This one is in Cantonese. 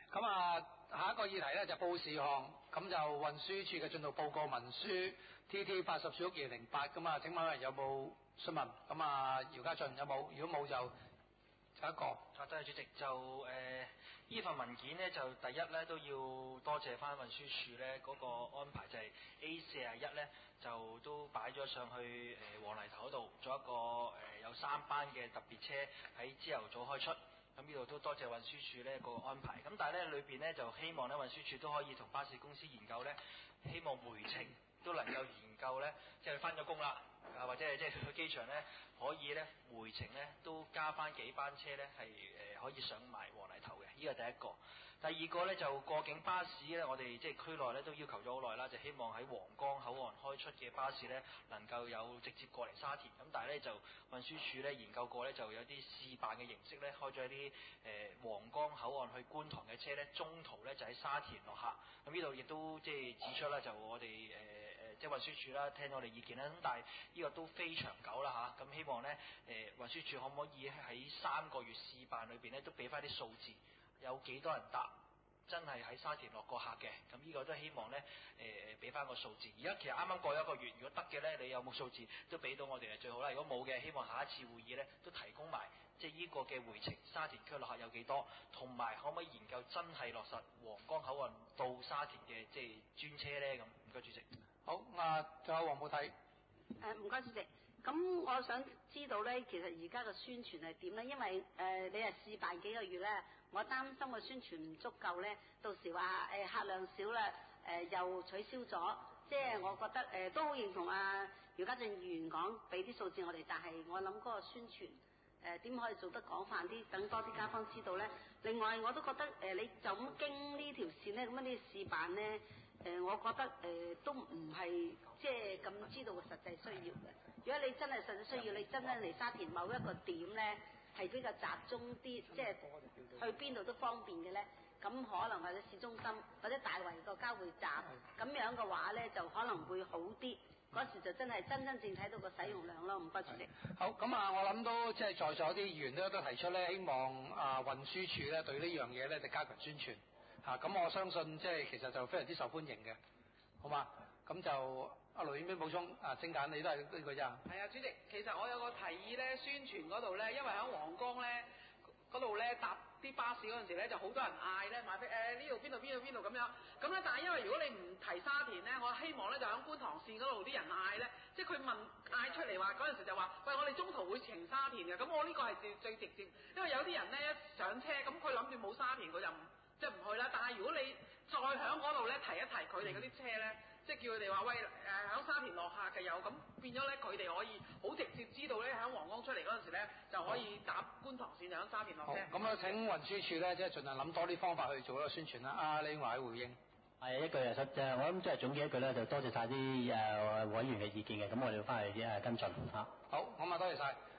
咁啊，下一個議題咧就報事項，咁就運輸署嘅進度報告文書 TT 80小屋2008咁啊，請問有冇詢問？咁啊，姚家俊有冇？如果冇就一個。 多謝主席。就呢份文件呢，就第一呢都要多謝翻運輸署呢嗰個安排，就係 A41呢就都擺咗上去黃泥頭嗰度做一個有3班嘅特別車喺朝頭早開出。咁呢度都多謝運輸署呢個安排。咁但係呢裏邊呢，就希望呢運輸署都可以同巴士公司研究呢，希望回程都能夠研究呢，即係翻咗工啦，或者係即係去機場呢，可以呢回程呢都加翻幾班車呢，係可以上埋黃泥頭嘅。呢個第一個。第二個呢，就過境巴士呢，我哋即係區內呢都要求咗好耐啦，就希望喺皇崗口岸開出嘅巴士呢，能夠有直接過嚟沙田。咁但係呢，就運輸署呢研究過呢，就有啲試辦嘅形式呢，開咗一啲皇崗口岸去觀塘嘅車呢，中途呢就喺沙田落客。咁呢度亦都即係指出啦，就我哋即係運輸署啦，聽到我哋意見啦。咁但係呢個都非長久啦嚇。咁希望呢運輸署可唔可以喺3個月試辦裏邊呢，都俾翻啲數字，有幾多人搭真係喺沙田落過客嘅？咁呢個都希望呢俾翻個數字。而家其實啱啱過咗1個月，如果得嘅呢，你有冇數字都俾到我哋係最好啦。如果冇嘅，希望下一次會議呢都提供埋即係呢個嘅回程沙田區落客有幾多，同埋可唔可以研究真係落實皇崗口岸到沙田嘅即係專車呢？咁唔該主席。 好，仲有黃寶娣。 唔該主席，咁我想知道呢，其實而家嘅宣傳係點呢？因為你係試辦幾個月呢，我擔心個宣傳唔足夠呢，到時話客量少啦，又取消咗，即係我覺得都好認同姚家俊議員講，俾啲數字我哋，但係我諗嗰個宣傳點可以做得廣泛啲，等多啲街坊知道呢？另外我都覺得你就咁經呢條線呢，咁樣啲試辦呢，我覺得都唔係即係咁知道嘅實際需要嘅。如果你真係實際需要，你真係嚟沙田某一個點呢，係比較集中啲，即係去邊度都方便嘅呢。咁可能或者市中心或者大圍個交匯站咁樣嘅話呢，就可能會好啲。嗰時就真係真正睇到個使用量咯。唔該主席。 好，咁我諗都即係在座啲議員都提出呢，希望運輸署呢對呢樣嘢呢就加強宣傳嚇。咁我相信即係其實就非常之受歡迎嘅，好嘛？咁就盧婉冰補充精簡，你都係呢個啫。 係啊，主席，其實我有個提議呢，宣傳嗰度呢，因為喺皇崗呢嗰度呢，搭啲巴士嗰陣時呢，就好多人嗌呢，買飛呢度邊度咁樣。咁呢，但係因為如果你唔提沙田呢，我希望呢就喺觀塘線嗰度啲人嗌呢，即係佢嗌出嚟話嗰陣時就話，喂，我哋中途會停沙田嘅。咁我呢個係最直接，因為有啲人呢一上車咁佢諗住冇沙田佢就即係唔去啦。但係如果你再喺嗰度呢提一提佢哋嗰啲車呢，即係叫佢哋話喂喺沙田落客嘅有，咁變咗呢，佢哋可以好直接知道呢，喺皇崗出嚟嗰陣時呢就可以搭觀塘線就喺沙田落車。 咁請運輸署呢，即係盡量諗多啲方法去做一個宣傳啦。李永華回應。 係一句我諗即係總結一句咧，就多謝晒啲委員嘅意見嘅，咁我哋翻嚟跟進嚇。 好，咁多謝晒。